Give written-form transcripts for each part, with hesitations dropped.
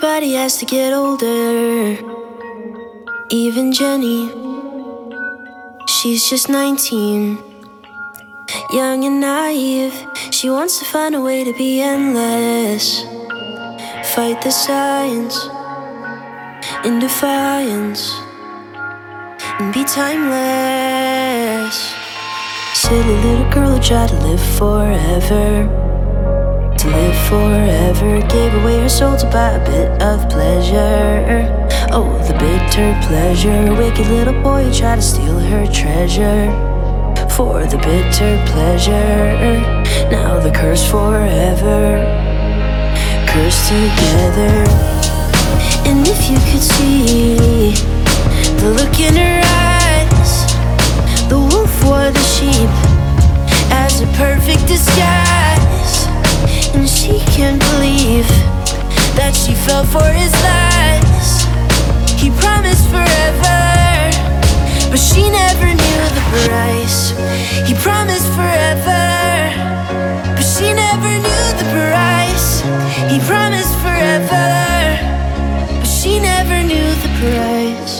Everybody has to get older. Even Jenny, she's just 19. Young and naive, she wants to find a way to be endless. Fight the science in defiance and be timeless. Silly little girl who tried to live forever. To live forever, gave away her soul to buy a bit of pleasure. Oh, the bitter pleasure. Wicked little boy who tried to steal her treasure. For the bitter pleasure. Now the curse forever. Cursed together. And if you could see the look in her eyes, the wolf wore the sheep as a perfect disguise. And she can't believe that she fell for his lies. He promised forever, but she never knew the price. He promised forever, but she never knew the price. He promised forever, but she never knew the price.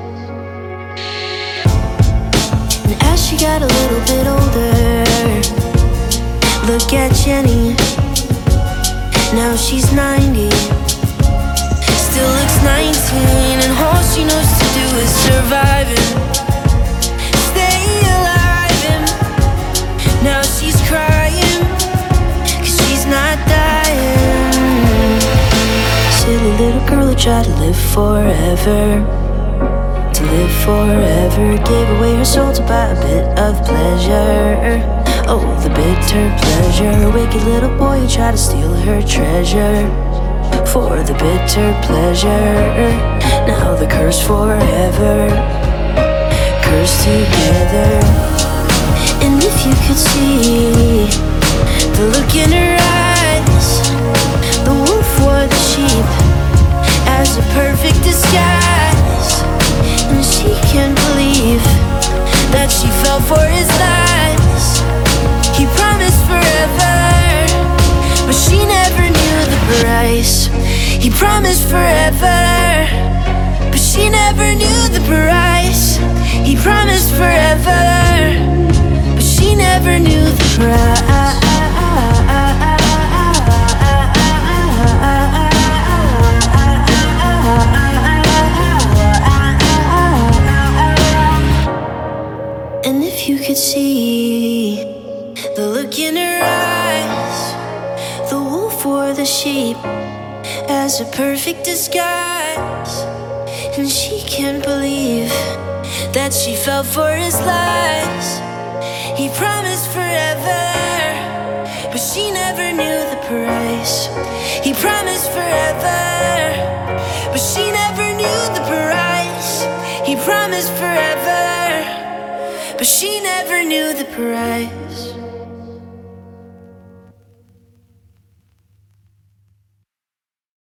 And as she got a little bit older, look at Jenny. Now she's 90, still looks 19, and all she knows to do is survive and stay alive. And now she's crying, 'cause she's not dying. Silly little girl who tried to live forever. To live forever, gave away her soul to buy a bit of pleasure. Oh, the bitter pleasure. Wicked little boy who tried to steal her treasure. For the bitter pleasure. Now the curse forever. Cursed together. And if you could see the look in her eyes, the wolf wore the sheep as a perfect disguise. And she can't believe that she fell for his lies. He promised forever, but she never knew the price. He promised forever, but she never knew the price. He promised forever, but she never knew the price. And if you could see the look in her eyes, the wolf wore the sheep as a perfect disguise. And she can't believe that she fell for his lies. He promised forever, but she never knew the price. He promised forever, but she never knew the price. He promised forever, but she never knew the price.